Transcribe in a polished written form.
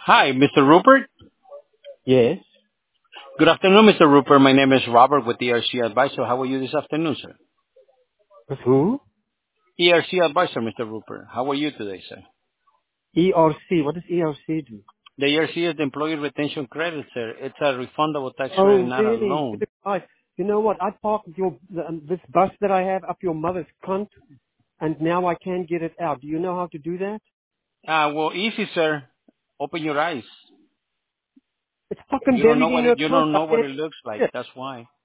Hi, Mr. Rupert. Yes. Good afternoon, Mr. Rupert. My name is Robert with ERC Advisor. How are you this afternoon, sir? With who? ERC Advisor, Mr. Rupert. How are you today, sir? ERC. What does ERC do? The ERC is the Employee Retention Credit, sir. It's a refundable tax credit, Oh, not a really? loan. You know what? I parked this bus that I have up your mother's cunt, and now I can't get it out. Do you know how to do that? Well, easy, sir. Open your eyes. It's fucking buried in your You trunk. don't I know what can't it looks like. see it. That's why.